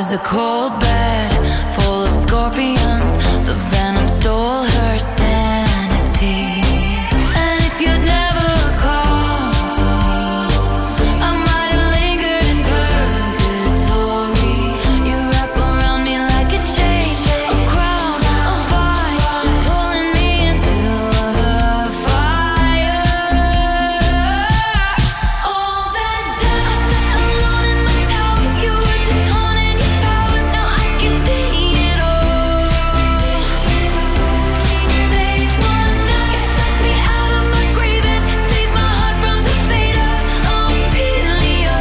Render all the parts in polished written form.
was a cold bed full of scorpions. The venom stole her sanity. And if you'd never called for me, I might have lingered in purgatory. You wrap around me like a chain, a crown, a vine, pulling me into the fire. All that time I sat alone in my tower, you were just honing your powers. Now I can see it all. They wanna tuck me out of my grave and save my heart from the fate of Ophelia.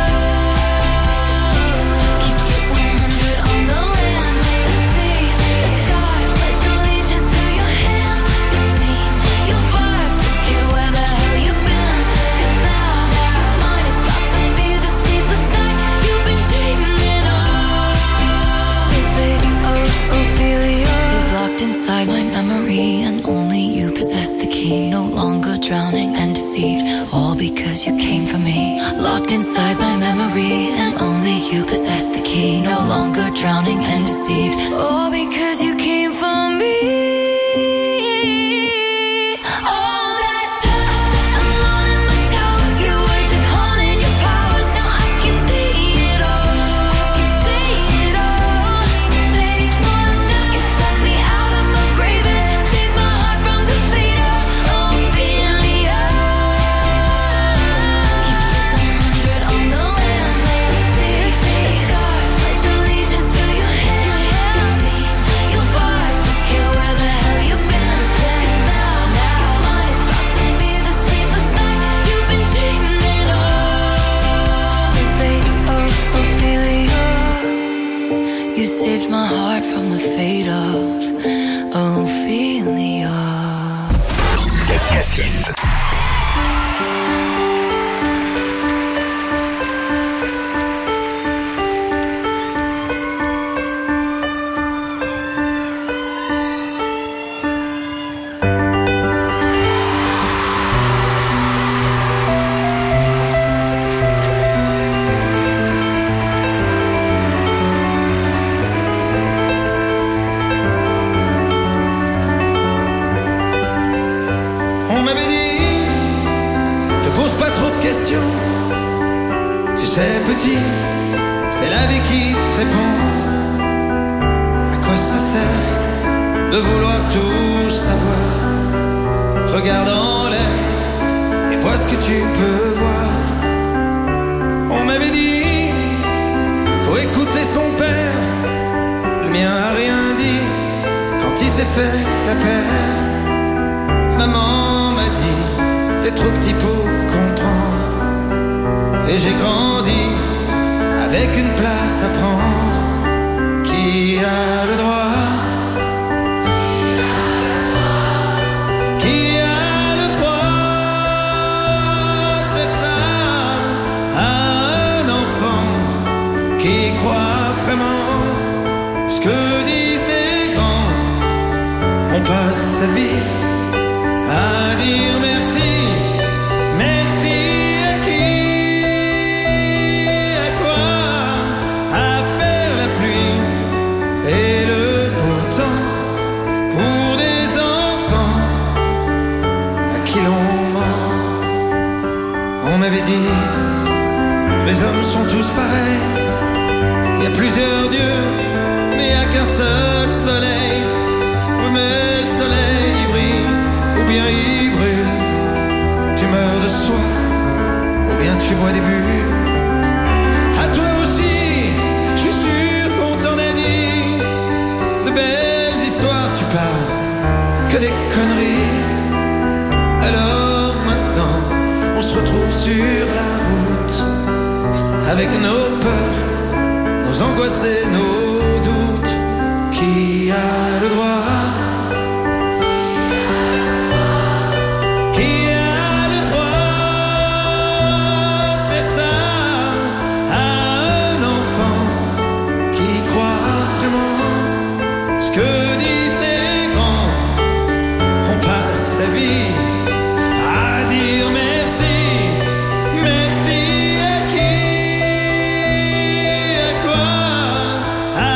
Keep it 100 on the land, the sea, the sky. Pledge allegiance to your hands, your team, your vibes. Don't care where the hell you've been. 'Cause now mine, it's about to be the sleepless night you've been dreaming of. The fate of Ophelia is locked inside my memory, and only you possess the key. No longer drowning and deceived, all because you came for me. Locked inside my memory, and only you possess the key. No longer drowning and deceived, all because you came for me. All that time I sat alone in my tower, you were just honing your powers. Now I can see it all. I can see it all. They wanna tuck me out of my grave and save my heart from the fate of Ophelia. Keep it 100 on the land, the sea, the sky. Pledge allegiance to your hands, your team, your vibes. Don't care where the hell you've been. 'Cause now mine, it's about to be the sleepless night you've been dreaming of. The fate of Ophelia. You saved my heart from the fate of Ophelia. Cassis. On m'avait dit, te pose pas trop de questions. Tu sais, petit, c'est la vie qui te répond. À quoi ça sert de vouloir tout savoir? Regarde en l'air et vois ce que tu peux voir. On m'avait dit, faut écouter son père. Le mien a rien dit quand il s'est fait la paire. Maman m'a dit, t'es trop petit pour comprendre. Et j'ai grandi avec une place à prendre. Qui a le droit? Qui a le droit de faire ça à un enfant qui croit vraiment ce que disent les grands? On passe sa vie à dire merci, merci à qui, à quoi, à faire la pluie et le beau temps pour des enfants à qui l'on ment. On m'avait dit, les hommes sont tous pareils, il y a plusieurs dieux, mais il n'y a qu'un seul soleil. Oui, mais le soleil il brille, ou bien il brûle. Tu meurs de soif, ou bien tu bois des bulles. À toi aussi, je suis sûr qu'on t'en a dit. De belles histoires tu parles, que des conneries. Alors maintenant, on se retrouve sur la route, avec nos peurs, nos angoisses et nos doutes. Qui a le droit? À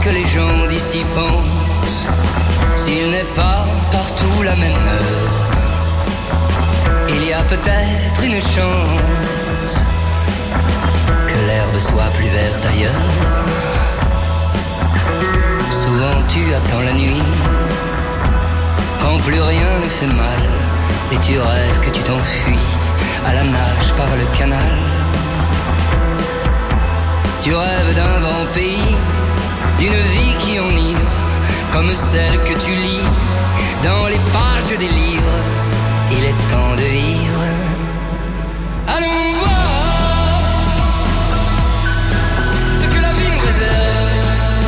que les gens d'ici pensent, s'il n'est pas partout la même heure, il y a peut-être une chance que l'herbe soit plus verte ailleurs. Souvent tu attends la nuit, quand plus rien ne fait mal, et tu rêves que tu t'enfuis à la nage par le canal. Tu rêves d'un grand pays, d'une vie qui enivre, comme celle que tu lis dans les pages des livres. Il est temps de vivre. Allons voir ce que la vie nous réserve,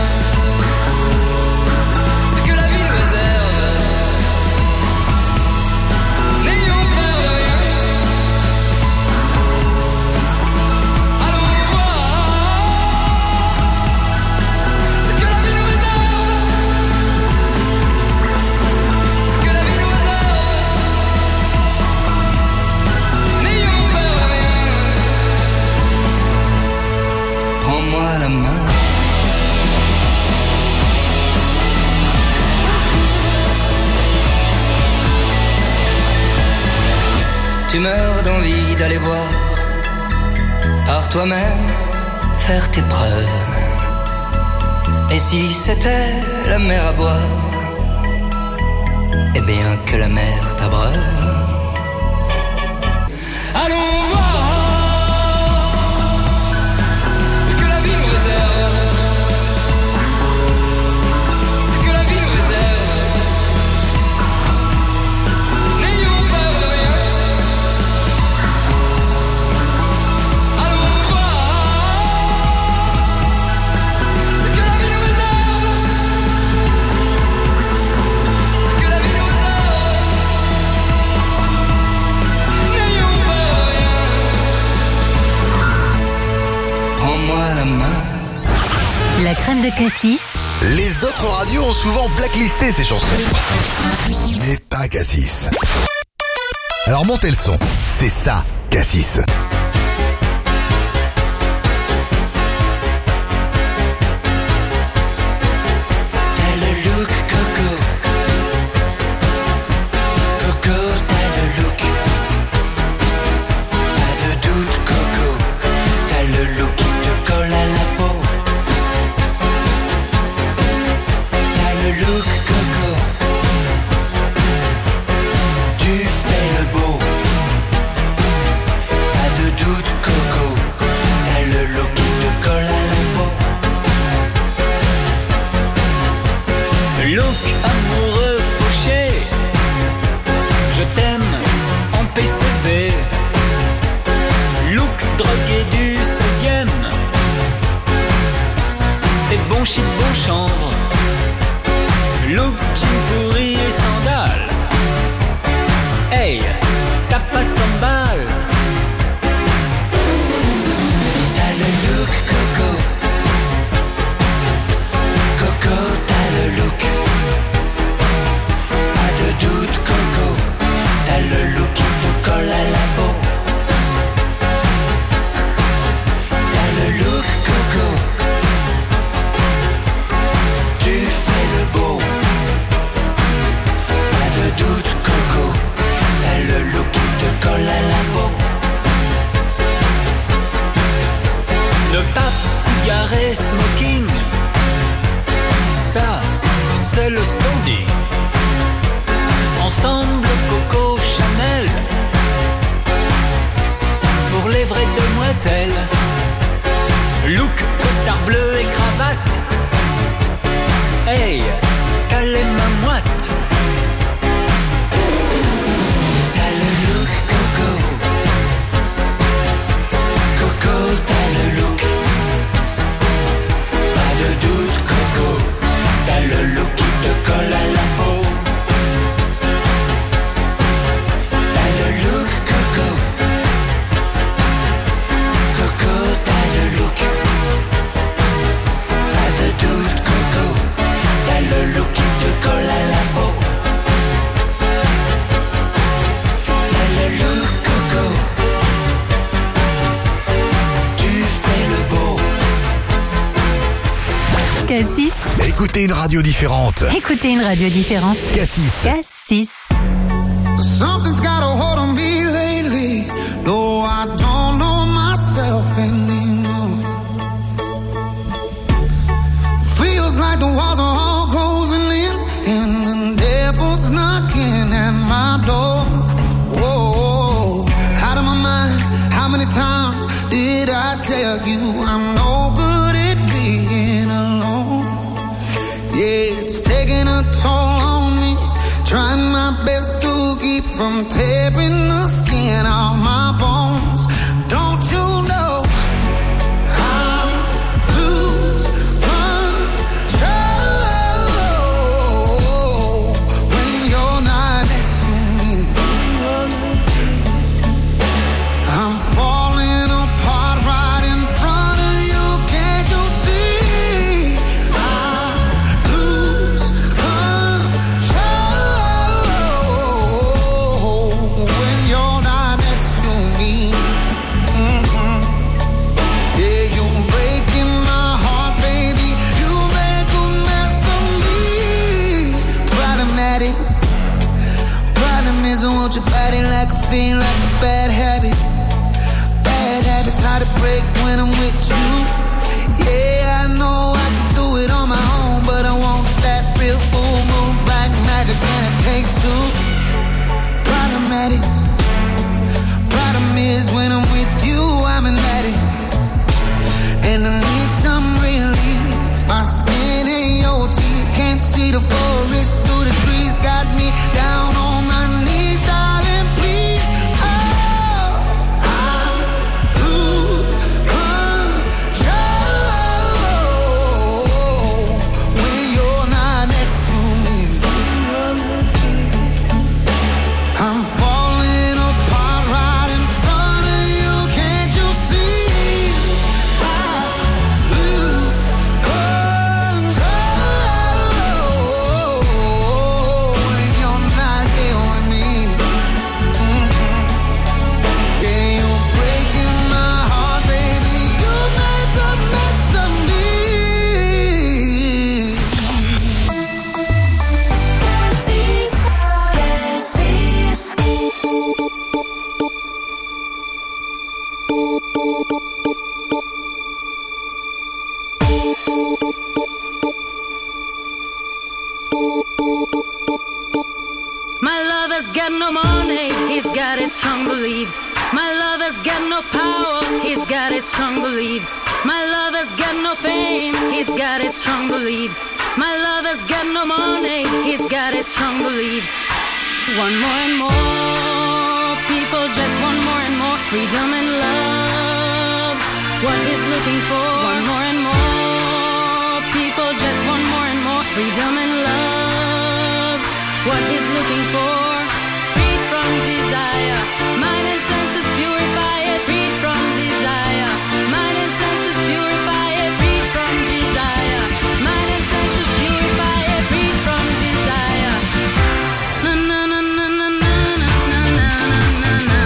ce que la vie nous réserve. N'ayons peur de rien. Allons voir ce que la vie nous réserve, ce que la vie nous réserve. N'ayons peur de rien. Prends-moi la main. Tu meurs d'envie d'aller voir par toi-même, faire tes preuves. Et si c'était la mer à boire, eh bien que la mer t'abreuve. Allons voir ce que la vie nous réserve, ce que la vie nous réserve. N'ayons peur de rien. Allons voir ce que la vie nous réserve, ce que la vie nous réserve. N'ayons peur de rien. Prends-moi la main. La crème de cassis, Les autres radios ont souvent blacklisté ces chansons. Mais pas Cassis. Alors montez le son. C'est ça, Cassis. T'as le look Coco, Coco t'as le look, pas de doute Coco, t'as le look qui te colle à la peau. T'as le look Coco, tu fais le beau, pas de doute Coco, t'as le look qui te colle à la peau. Look amoureux fauché, je t'aime en PCV. Look drogué du 16e, t'es bon shit, bon chanvre. Look jean pourri et sandales. Hey, t'as pas 100 balles. T'as le look Coco, Coco t'as le look, pas de doute Coco, t'as le look qui te colle à la peau. T'as le look Coco, tu fais le beau, pas de doute Coco, t'as le look qui te colle à la peau. Le pape, cigarette, smoking, ça, c'est le standing. Ensemble, Coco, Chanel, pour les vraies demoiselles. Look, costard bleu et cravate. Hey, t'as les mains moites. T'as le look Coco, Coco t'as le look, pas de doute Coco, t'as le look qui te colle à la peau. T'as le look Coco, Coco t'as le look, Cassis, Écoutez une radio différente. écoutez une radio différente. Cassis. Cassis. Something's got a hold on me lately. No, I don't know myself anymore. Feels like the walls are all closing in, and the devil's knocking at my door. Whoa, out of my mind. How many times did I tell you I'm no good at being alone? Yeah, it's taking a toll on me. Trying my best to keep from tearing the skin off my bones. Don't you know I lose control when you're not next to me? I'm falling apart right in front of you. Can't you see? I lose control when you're not next to me. Yeah, you're breaking my heart, baby. You make a mess of me. Problematic. Problem is I want your body like a fiend, like a bad habit. Bad habits hard to break when I'm with you. Yeah, I know I can do it on my own, but I want that real full moon black magic, and it takes two. Problematic. Problem is when I'm with you, I'm an addict, and I need some relief. My skin ain't your teeth, can't see the forest through the trees. Got me down on my knees, darling, please. Oh, I lose control when you're not next to me. I'm falling apart right in front of you. Can't you see? I lose control when you're not here with me. Yeah, you're breaking my heart, baby. You make a mess of me. My lover's got no money, he's got his strong beliefs. My lover's got no power, he's got his strong beliefs. My lover's got no fame, he's got his strong beliefs. My lover's got no money, he's got his strong beliefs. One more and more, people just want more and more freedom and love. What he's looking for, one more and more, people just want more and more freedom and love. What he's looking for, freed from desire, mind and senses purify it, freed from desire, mind and senses purify it, freed from desire, mind and senses purify it, freed from desire. Na na na na na na na na na na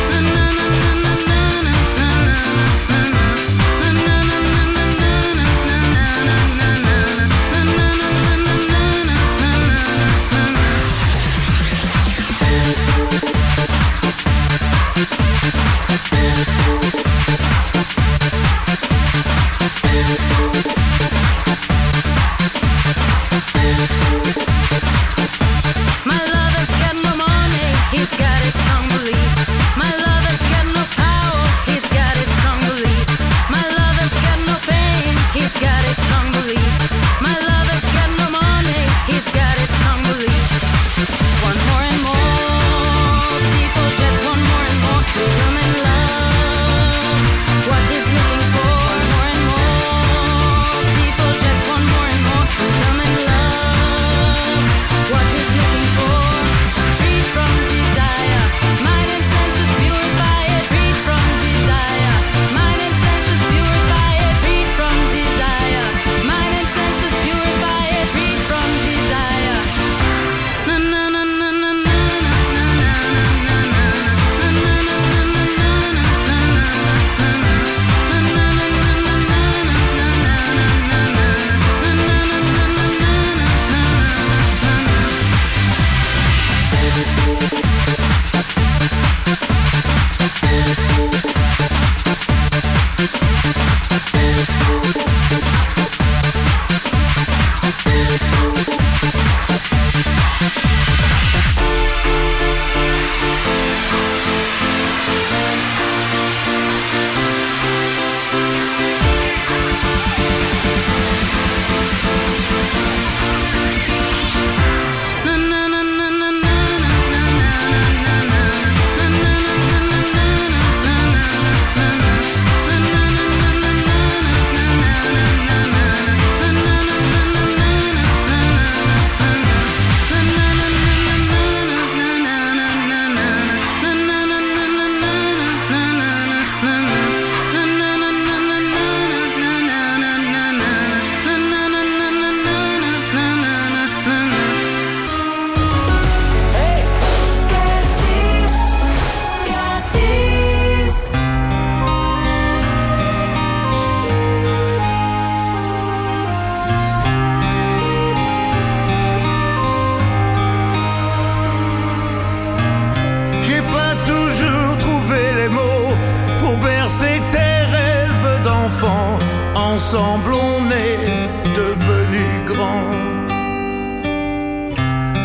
My lover's got no money, he's got his strong beliefs. My lover's got no power, he's got his strong beliefs. My lover's got no fame, he's got his strong beliefs. My lover's got no money, he's got his strong beliefs. One more and more, people just want more and more freedom and love. What he's looking for, one more and more, people just want more and more freedom and love. What he's looking for, free from desire, mind and senses purify it, free from desire, mind and senses purify it, free from desire, mind and senses purify it, free from desire. Na na na na na na na.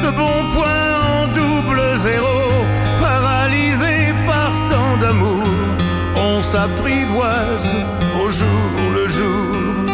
Le bon point en double zéro, paralysé par tant d'amour, on s'apprivoise au jour le jour.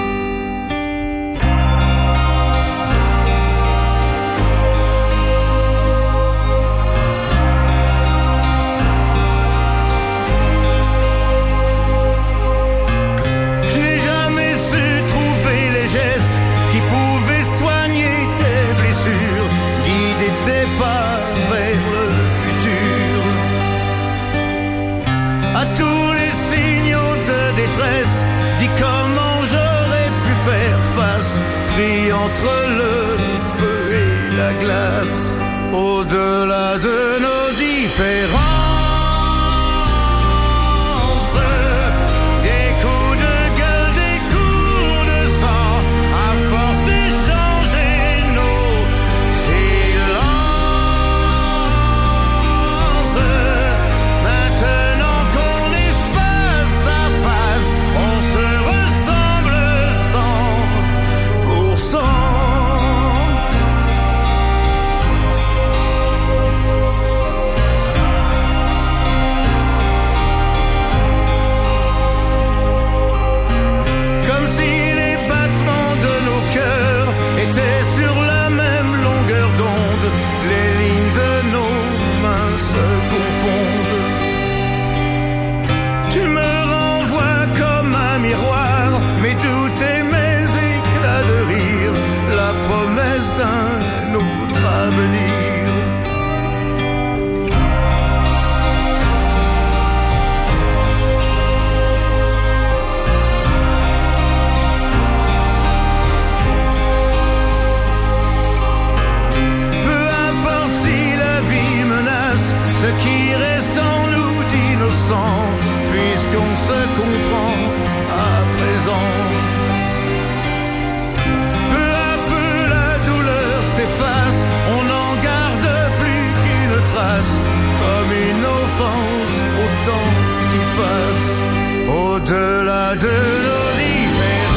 À tous les signaux de détresse, dis comment j'aurais pu faire face, pris entre le feu et la glace, au-delà de nos différences. D'un autre avenir. Peu importe si la vie menace ce qui reste en nous d'innocent, puisqu'on se comprend à présent. S'efface, on n'en garde plus qu'une trace, comme une offense au temps qui passe, au-delà de nos différences.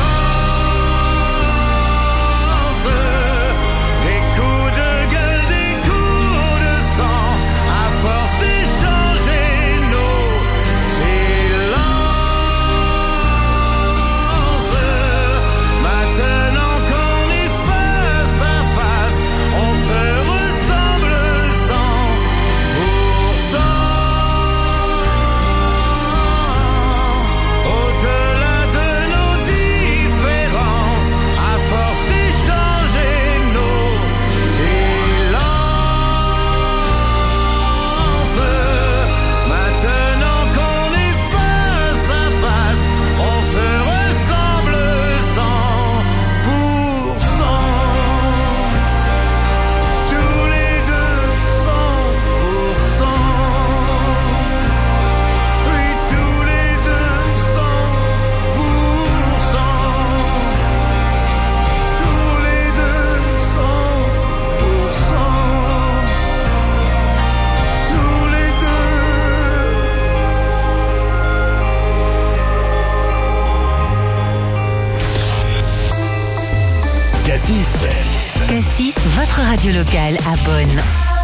Des coups de gueule, des coups de sang, à force d'échanger nos silences. Maintenant qu'on est face à face, on se ressemble 100%. Au-delà de nos différences, à force d'échanger nos silences. Maintenant qu'on est face à face, on se ressemble 100%. Tous les deux 100%. Oui, tous les deux 100%. Tous les deux 100%. Tous les deux. Cassis. Cassis, votre radio locale à Bonn.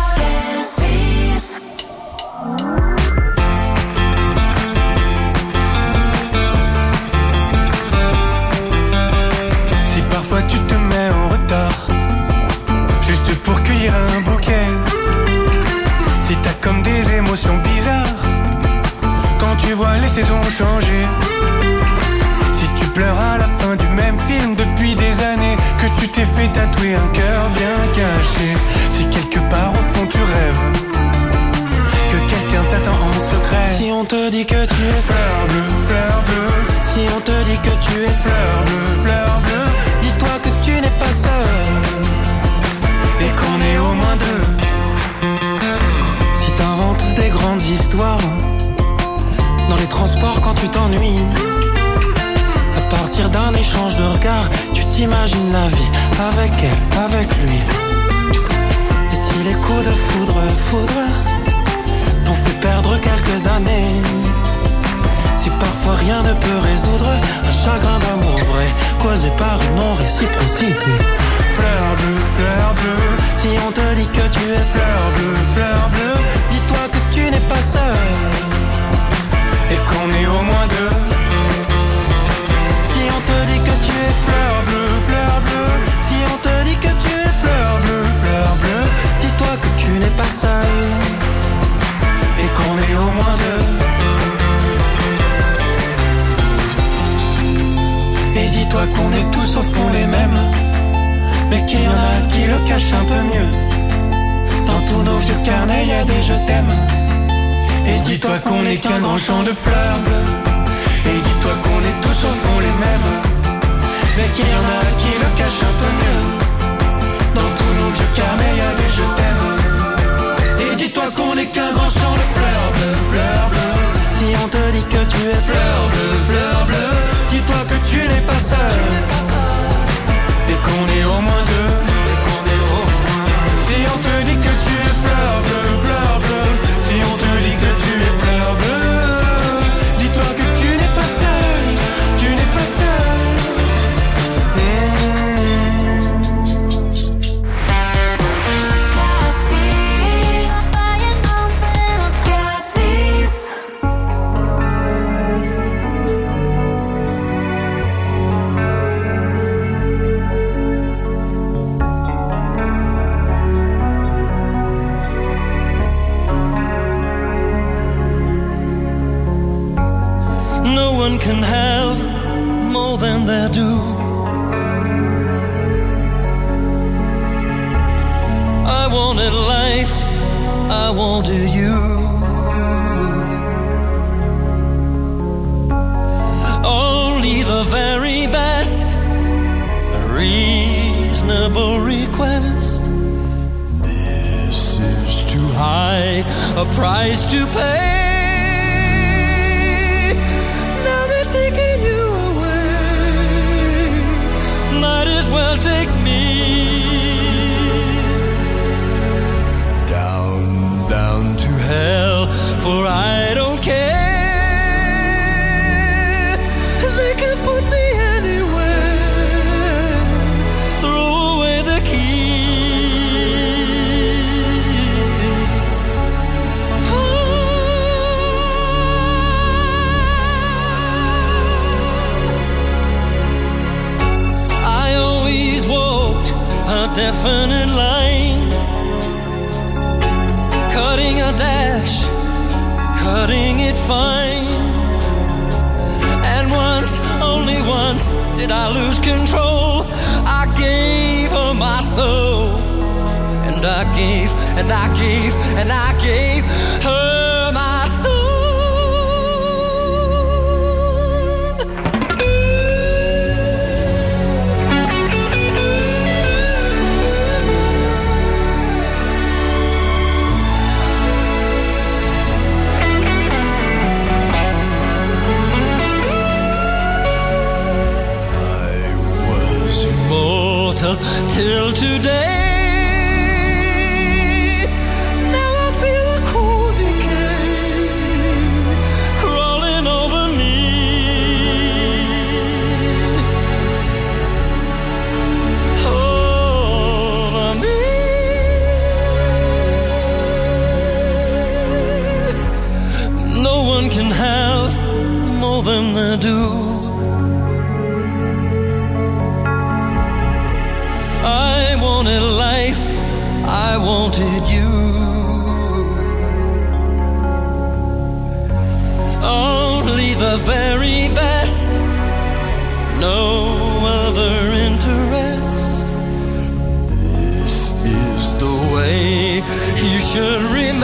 Si parfois tu te mets en retard, juste pour cueillir un bouquet, si t'as comme des émotions bizarres, quand tu vois les saisons changer, si tu pleures à la fin du même film depuis des années, que tu t'es fait tatouer un cœur bien caché, si quelque part au fond tu rêves que quelqu'un t'attend en secret, si on te dit que tu es fleur bleue, si on te dit que tu es fleur bleue, dis-toi que tu n'es pas seul et qu'on est au moins deux. Si t'inventes des grandes histoires dans les transports quand tu t'ennuies, à partir d'un échange de regards, tu t'imagines la vie avec elle, avec lui. Et si les coups de foudre t'ont fait perdre quelques années, Si parfois rien ne peut résoudre un chagrin d'amour vrai causé par une non-réciprocité. Fleur bleue, si on te dit que tu es fleur bleue, dis-toi que tu n'es pas seul et qu'on est au moins deux. Si on te dit que tu es fleur bleue, si on te dit que tu es fleur bleue, dis-toi que tu n'es pas seul et qu'on est au moins deux. Et dis-toi qu'on est tous au fond les mêmes, mais qu'il y en a qui le cachent un peu mieux. Dans tous nos vieux carnets y a des je t'aime. Et dis-toi qu'on n'est qu'un grand champ de fleurs bleues. Et dis-toi qu'on est tous au fond les mêmes, mais qu'il y en a qui le cachent un peu mieux. Dans tous nos vieux carnets y a des je t'aime. Et dis-toi qu'on n'est qu'un grand champ de fleurs bleues. Si on te dit que tu es fleur bleue, dis-toi que tu n'es pas seul et qu'on est au moins deux. Si on te dit que tu es fleur bleue, si on te dit que tu es fleur bleue, dis-toi que tu n'es pas seul, tu n'es pas seul. Can have more than they do. I wanted life, I wanted you. Only the very best, a reasonable request. This is too high a price to pay. Taking you away, might as well take me down to hell, for I don't care. They can put me anywhere, throw away the key. A definite line, cutting a dash, cutting it fine. And once, only once, did I lose control. I gave her my soul, and I gave, and I gave, and I gave her my soul. Till today, now I feel a cold decay crawling over me. Over me. No one can have more than they do. I wanted life, I wanted you. Only the very best, no other interest. This is the way you should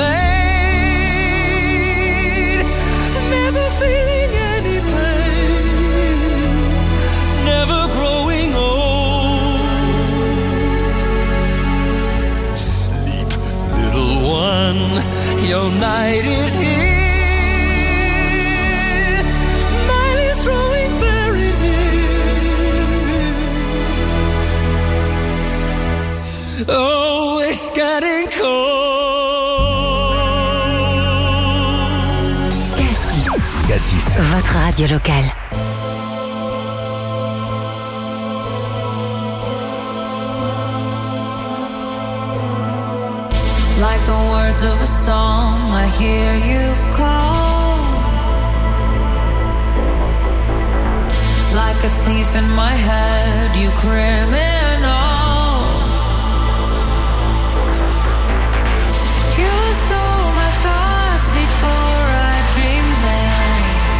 remain, never feeling any pain, never growing old. Your night is here, mine is drawing very near. Oh, it's getting cold. Cassis. Votre radio locale. Like the words of a song, I hear you call. Like a thief in my head, you criminal. You stole my thoughts before I dreamed them,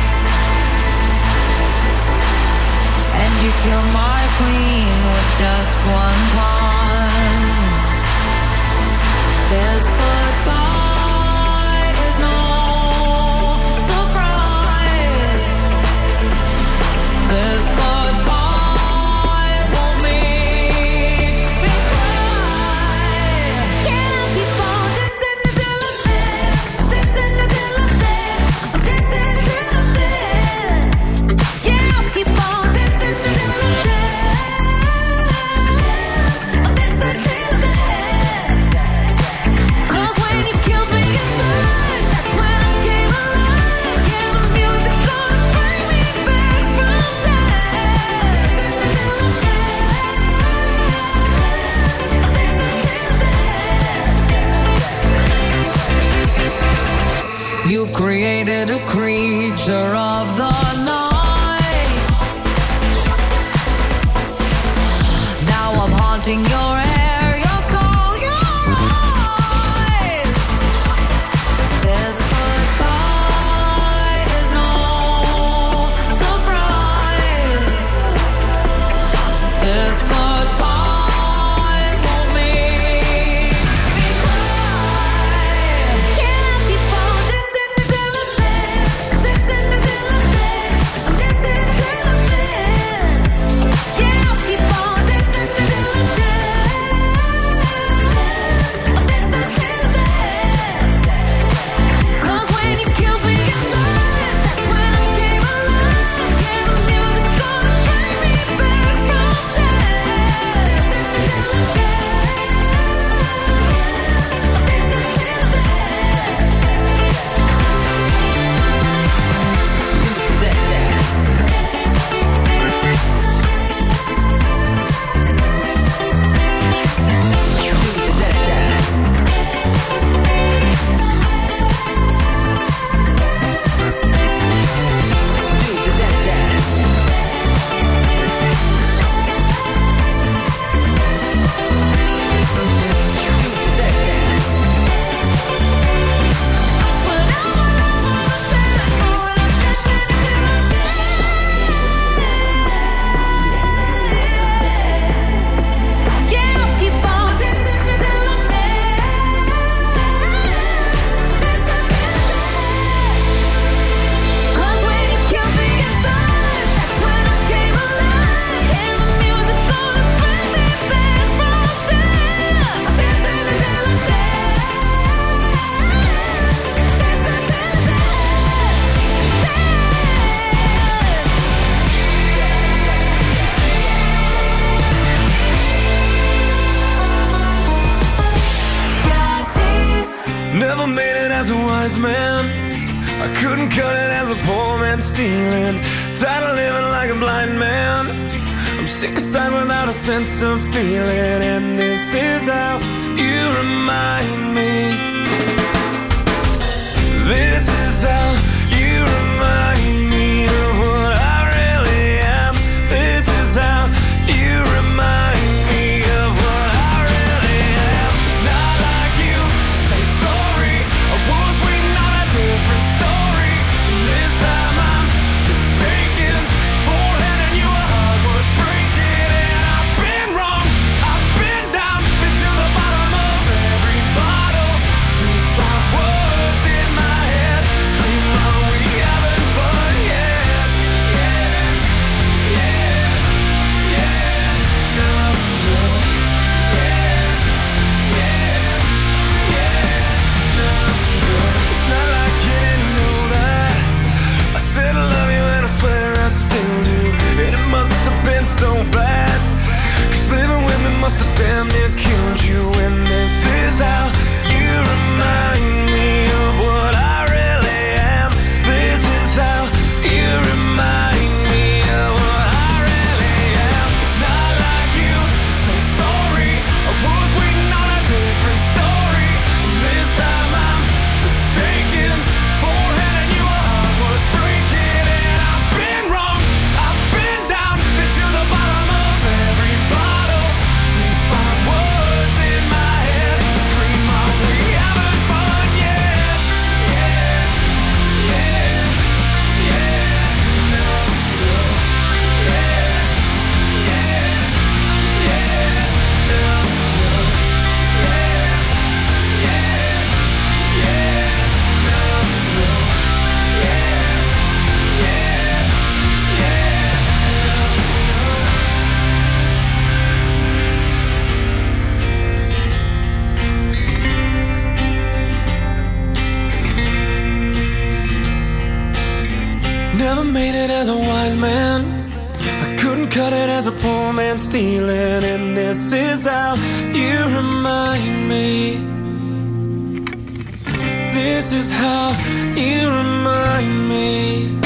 and you killed my queen with just one pawn. This goodbye is no surprise. This goodbye won't make me cry. Can I keep on dancing until I'm dead? Dancing until I'm dead. I'm dancing until I'm dead. Yeah, I'll keep on dancing until I'm dead. I'm dancing until I'm dead. When you killed me inside, that's when I came alive. Yeah, the music's gonna bring me back from death. You've created a creature of the night. Now I'm haunting your hair, your soul, your eyes. This goodbye is no surprise. This goodbye won't make me cry. Can I keep on dancing until I'm dead? Dancing until I'm dead. I'm dancing until I'm dead. Yeah, I'll keep on dancing until I'm dead. I'm dancing until I'm dead. 'Cause when you killed me inside, that's when I came alive. Yeah, the music's gonna bring me back from death. Until I'm dead. Until I'm Never made it as a wise man. I couldn't cut it as a poor man stealing. Tired of living like a blind man. I'm sick aside without a sense of feeling. And this is how you remind me. This is how you remind me of what I really am. This is how you remind me of what I really am. It's not like you to say sorry. I was waiting on a different story. This time I'm mistaken for letting you a heart worth breaking. And I've been wrong, I've been down, been to the bottom of every bottle. These five words in my head scream out. started as a poor man stealing, and this is how you remind me. This is how you remind me.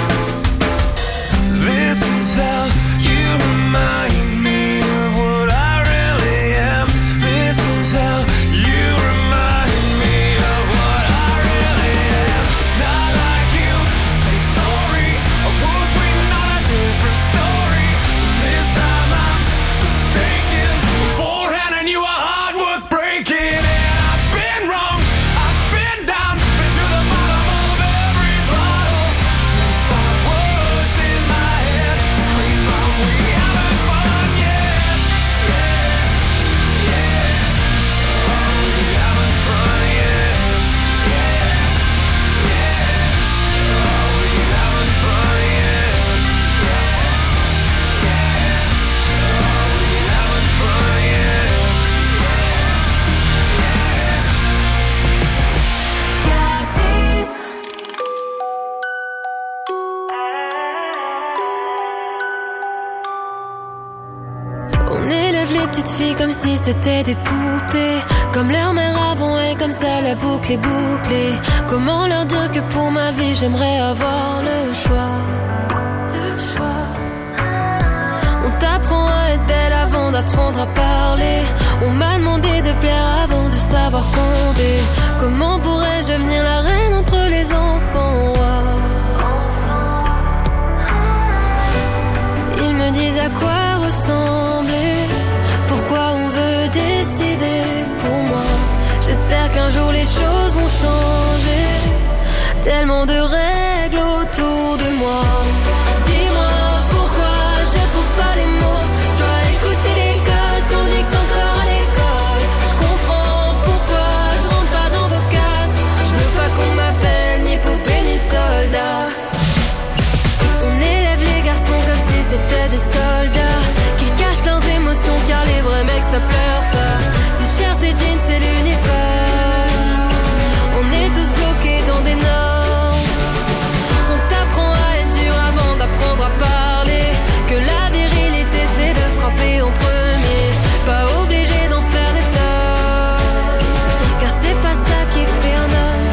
This is how you remind me of what I really am. This is how you remind me of what I really am. It's not like you to say sorry. I was waiting on a different story. This time I'm mistaken. Beforehand I knew a heart worth breaking. And I've been wrong, I've been down, been to the bottom of every bottle. These five words in my head scream out, we haven't fun yet. Yeah, yeah. Oh, we haven't fun yet. Yeah, yeah. Oh, we haven't fun yet. Yeah, yeah. Oh, we haven't fun yet. On élève les petites filles comme si c'était des poupées, comme leur mère avant elle, comme ça la boucle est bouclée. Comment leur dire que pour ma vie j'aimerais avoir le choix. Le choix. On t'apprend à être belle avant d'apprendre à parler. On m'a demandé de plaire avant de savoir compter. Comment pourrais-je devenir la reine entre les enfants? Ils me disent à quoi ressembler, pourquoi on veut décider pour moi. J'espère qu'un jour les choses vont changer. Tellement de règles autour de moi. Dis-moi pourquoi je trouve pas les mots. Je dois écouter les codes qu'on dicte encore à l'école. Je comprends pourquoi je rentre pas dans vos cases. Je veux pas qu'on m'appelle ni poupée ni soldat. On élève les garçons comme si c'était des soldats, qu'ils cachent leurs émotions car les vrais mecs ça pleure pas. T-shirt et jeans c'est l'uniforme. On est tous bloqués dans des normes. On t'apprend à être dur avant d'apprendre à parler. Que la virilité c'est de frapper en premier. Pas obligé d'en faire des torts, car c'est pas ça qui fait un homme.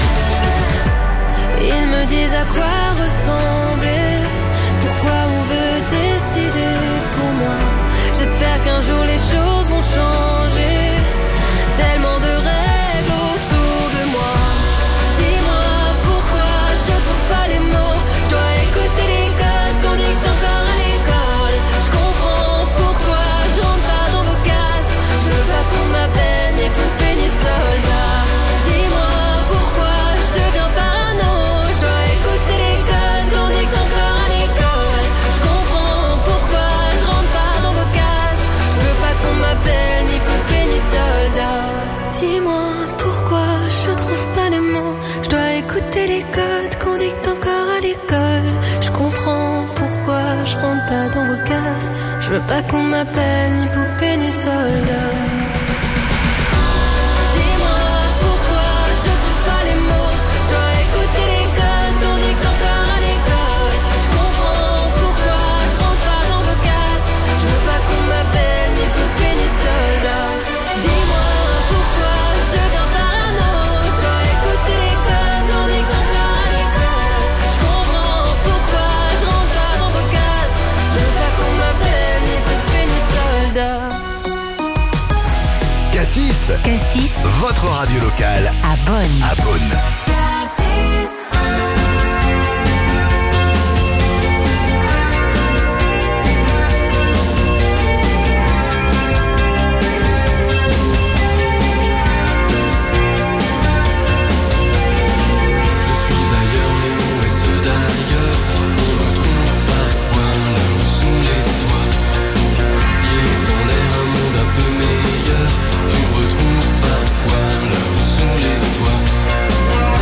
Ils me disent à quoi ressembler, pourquoi on veut décider pour moi. J'espère qu'un jour les choses vont changer. Tellement de règles autour de moi. Dis-moi pourquoi je trouve pas les mots. Je dois écouter les codes qu'on dicte encore à l'école. Je comprends pourquoi je rentre pas dans vos cases. Je veux pas qu'on m'appelle ni poupée ni soldat. Dis-moi pourquoi je deviens parano. Je dois écouter les codes qu'on dicte encore à l'école. Je comprends pourquoi je rentre pas dans vos cases. Je veux pas qu'on m'appelle ni poupée ni soldat. Dis-moi pourquoi je trouve pas les mots. Je dois écouter les codes qu'on dicte encore à l'école. Je comprends pourquoi je rentre pas dans vos cases. Je veux pas qu'on m'appelle ni poupée ni soldat. Dis-moi pourquoi je trouve pas les mots. Je dois écouter les codes qu'on dicte encore à l'école. Je comprends pourquoi je rentre pas dans vos cases. Je veux pas qu'on m'appelle ni poupée ni soldat. Dis-moi pourquoi je deviens parano. Je dois écouter les codes qu'on dicte encore à l'école. Je comprends pourquoi je rentre pas dans vos cases. Je veux pas qu'on m'appelle ni poupée ni soldat. Cassis, Cassis, votre radio locale à Bonn. à Beaune. Je suis ailleurs, mais où est-ce d'ailleurs? On me trouve parfois là sous les toits. Il est dans l'air un monde un peu meilleur. Tu me retrouves parfois là sous les toits.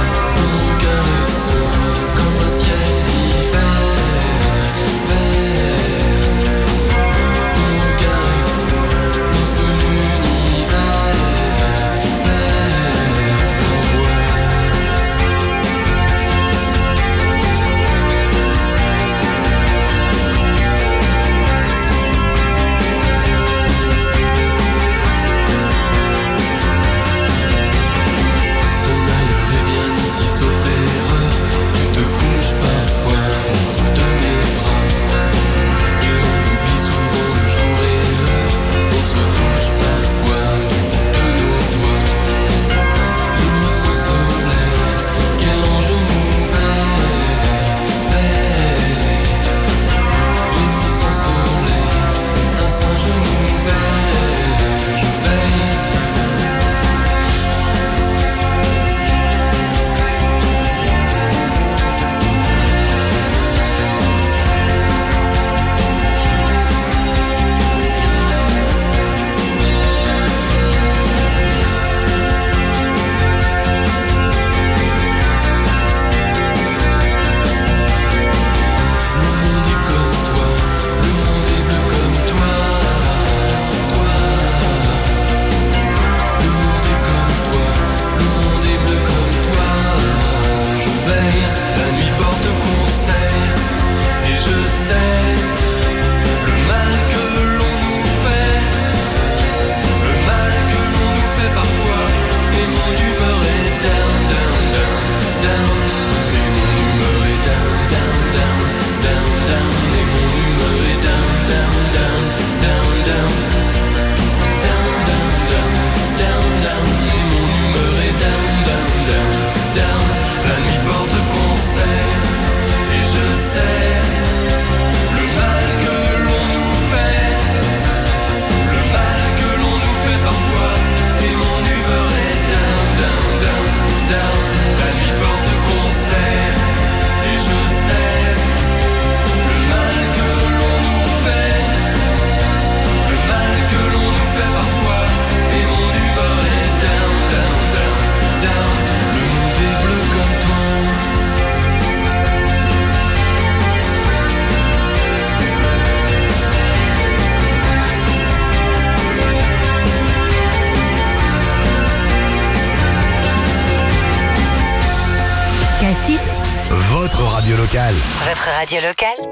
locale. Votre radio locale?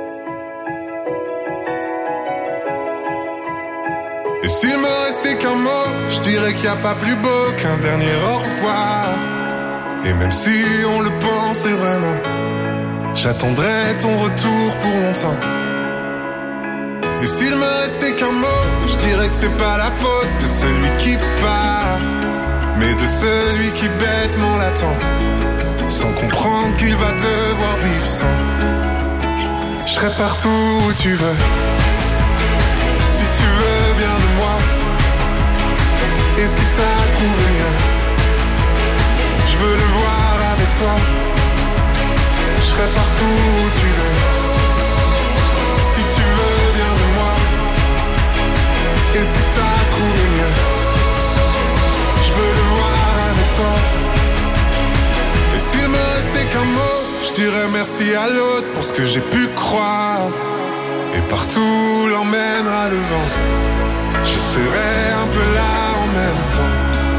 Et s'il me restait qu'un mot, je dirais qu'il n'y a pas plus beau qu'un dernier au revoir. Et même si on le pensait vraiment, j'attendrai ton retour pour longtemps. Et s'il me restait qu'un mot, je dirais que c'est pas la faute de celui qui part, mais de celui qui bêtement l'attend, sans comprendre qu'il va devoir vivre sans. Je serai partout où tu veux, si tu veux bien de moi. Et si t'as trouvé mieux, je veux le voir avec toi. Je serai partout où tu veux, si tu veux bien de moi. Et si t'as trouvé mieux, je veux le voir avec toi. Et s'il me restait qu'un mot, je dirais merci à l'autre pour ce que j'ai pu croire. Et partout l'emmènera le vent, je serai un peu là en même temps.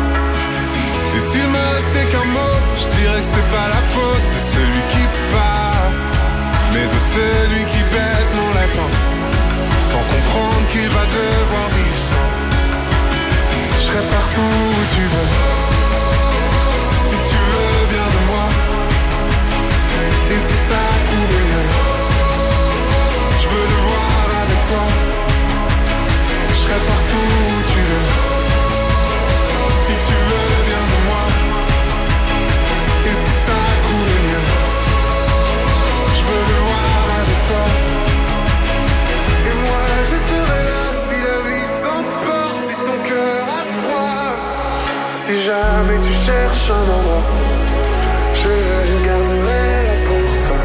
Et s'il me restait qu'un mot, je dirais que c'est pas la faute de celui qui part, mais de celui qui bêtement l'attend, sans comprendre qu'il va devoir vivre sans. Je serai partout où tu veux, si tu veux bien de moi. Et si t'as trouvé mieux, je veux le voir avec toi. Je serai partout où tu veux, si tu veux bien de moi. Et si t'as trouvé mieux, je veux le voir avec toi. Et moi je serai là si la vie t'emporte, si ton cœur a froid. Si jamais tu cherches un endroit, je le garderai là pour toi.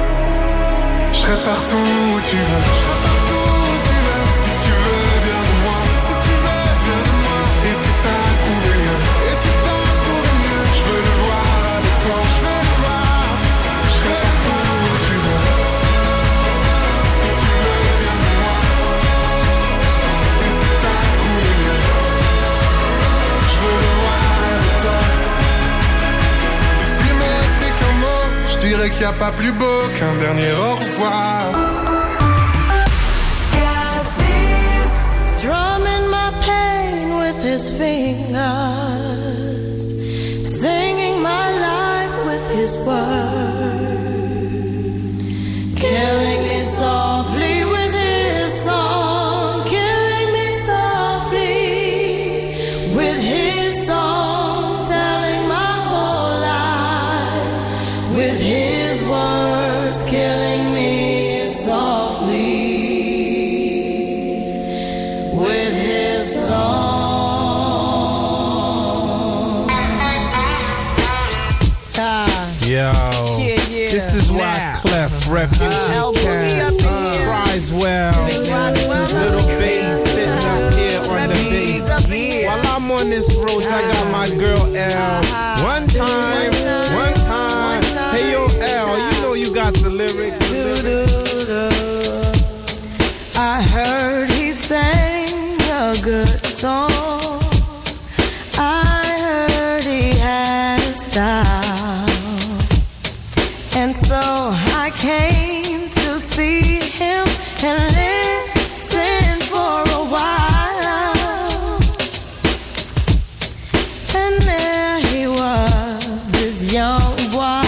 Je serai partout où tu veux, je serai partout où tu veux. Si tu veux bien de moi, si tu veux bien de moi. Et si t'as trouvé mieux, et si t'as trouvé mieux, je veux le voir avec toi, je veux le voir. Je serai partout où tu veux, si tu veux bien de moi. Et si t'as trouvé mieux, je veux le voir avec toi. Et s'il me restait qu'un mot, je dirais qu'il n'y a pas plus beau qu'un dernier au revoir. Strumming my pain with his fingers, singing my life with his words, killing me softly with his song, killing me softly with his song, telling my whole life with his words, killing me softly with his song. Yo, this is why Clef Refuge cries well. Little bass sitting up here on the bass. While I'm on this road, I got my girl L. One time. Hey yo L, you know you got the lyrics. I heard he sang a good song. I heard he had a style. And so I came to see him and listen for a while. And there he was, this young boy,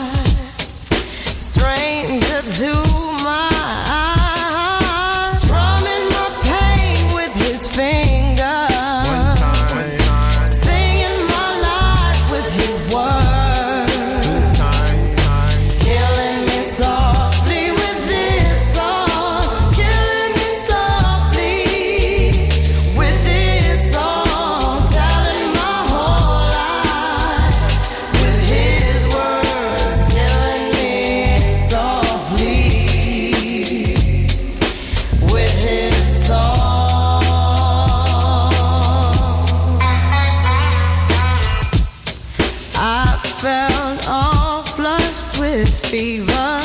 stranger to my eyes, strumming my pain with his fingers, singing my life with his words, killing me softly with this song, killing me softly with this song, telling my whole life with his words, killing me softly with his song. I felt all flushed with fever,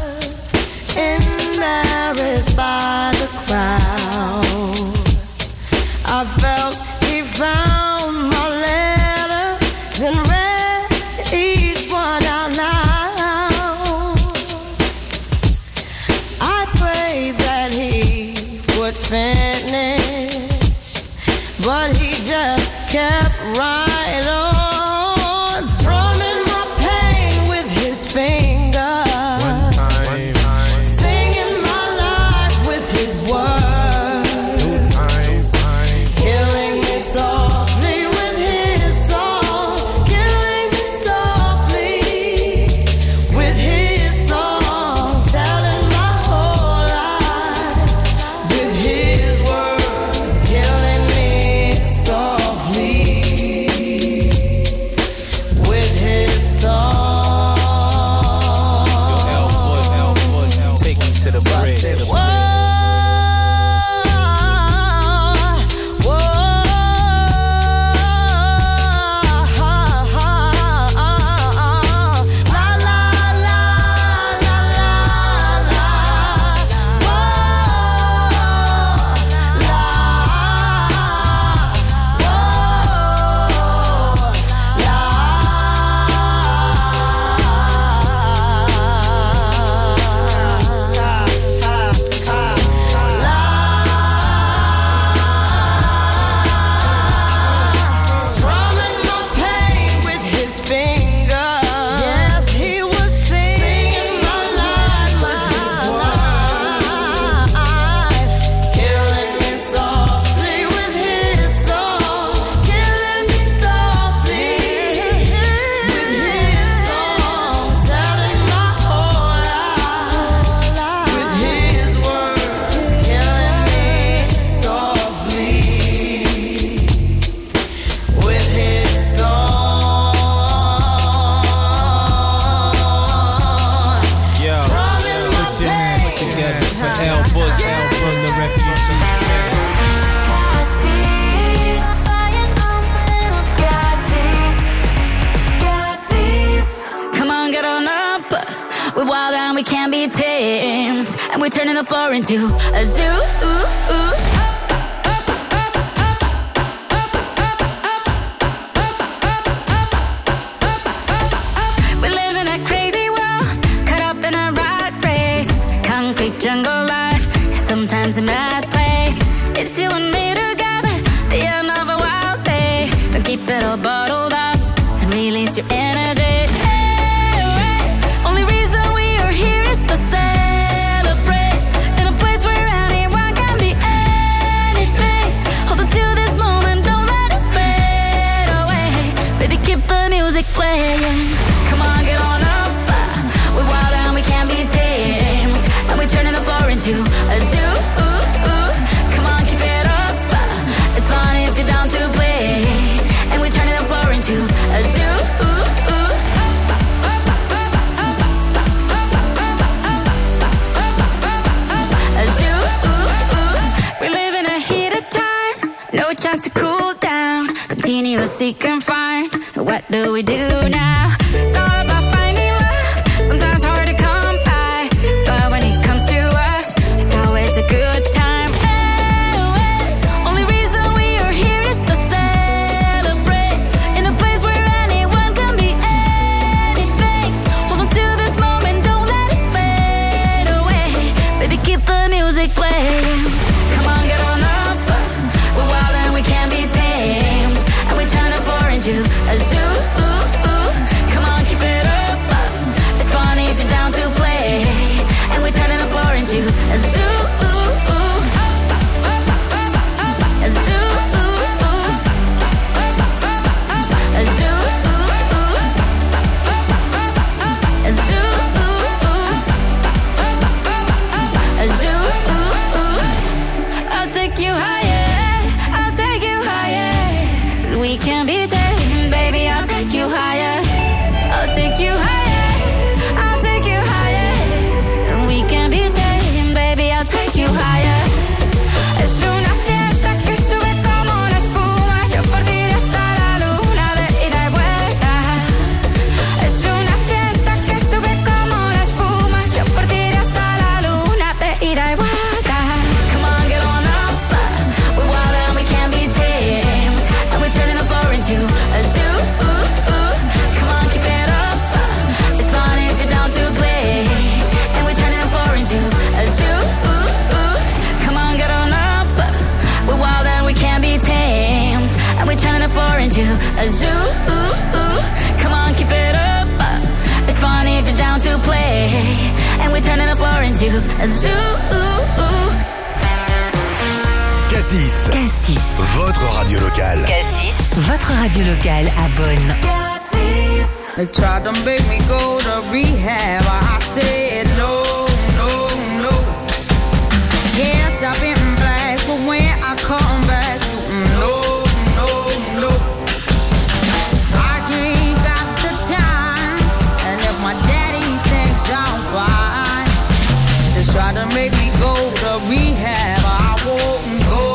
embarrassed by the crowd. I felt he found my letters and read each one out loud. but he just kept right on strumming my pain with his fingers. One time. Singing my life with his words. Two times. Killing me softly with his song. Killing me softly with his song. Telling my whole life with his words. Killing me softly with his song. Take me to the bridge. Whoa, whoa, la la la la la la, whoa, strumming my pain with his fingers. Yes, he was singing my life with his words. Killing me softly with his song. Killing me softly with his song. Telling my whole life with his words. Killing me softly with his song. Yo, Strumming my put your hands pain. together for L Book, the refugee. Come on, get on up. We're wild and we can't be tamed, and we're turning the floor into a zoo. We live in a crazy world, caught up in a rat race. Concrete jungle life, sometimes a mad place. It's you and me together, the end of a wild day. Don't keep it all bottled up and release your energy. Hey, only reason we are here is to celebrate in a place where anyone can be anything. Hold on to this moment, don't let it fade away. Baby, keep the music playing. Come on, get on up. We're wild and we can't be tamed, and we're turning the floor into a zoo. Come on, keep it up. It's fun if you're down to play, and we're turning the floor into a zoo. A zoo. We're living a heated time, no chance to cool down. Continuous seek and find. What do we do now? It's all about finding love. Sometimes hard to come by, but when it comes to us, it's always a good time. Hey, only reason we are here is to celebrate in a place where anyone can be anything. Hold on to this moment, don't let it fade away. Baby, keep the music playing. Come on, get on up. We're wild and we can't be tamed, and we turn the floor into a zoo. Come on, keep it up. floor into a zoo. Come on, keep it up. It's fun if you're down to play. And we're turning the floor into a zoo. Cassis. Votre radio locale. Cassis, votre radio locale à Bonn. They tried to make me go to rehab. I said no, no, no. Yes, I've been black, but when I come back, no, no, no. I ain't got the time, and if my daddy thinks I'm fine, they try to make me go to rehab. I won't go.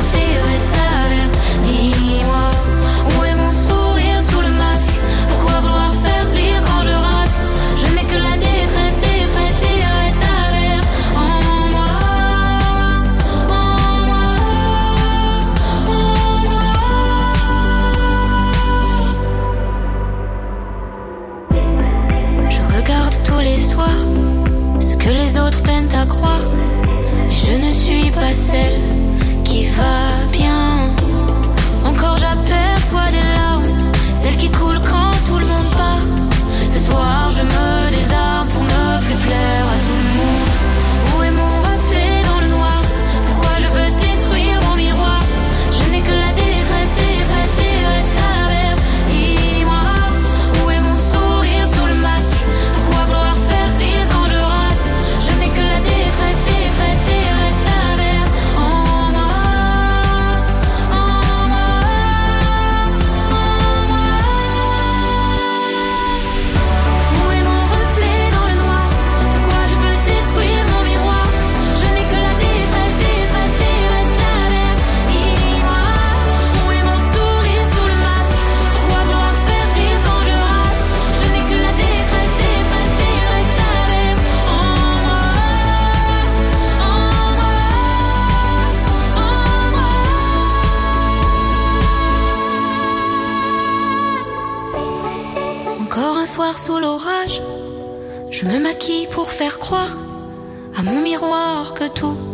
Dis-moi, où est mon sourire sous le masque? Pourquoi vouloir soir sous l'orage, je me maquille pour faire croire à mon miroir que tout